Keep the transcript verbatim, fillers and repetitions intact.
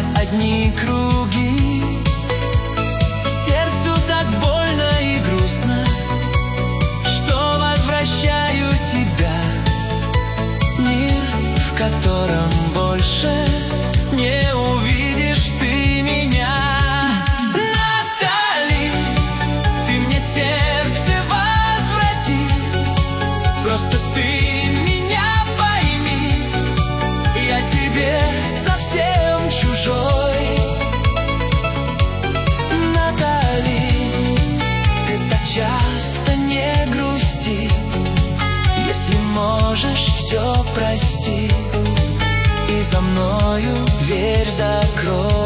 одни круги. Сердцу так больно и грустно, что возвращаю тебя. Мир, в котором больше не увидишь ты меня. Натали, ты мне сердце возврати, просто ты меня пойми, я тебе совсем чужой. Натали, ты так часто не грусти, если можешь, все прости и за мною дверь закрой.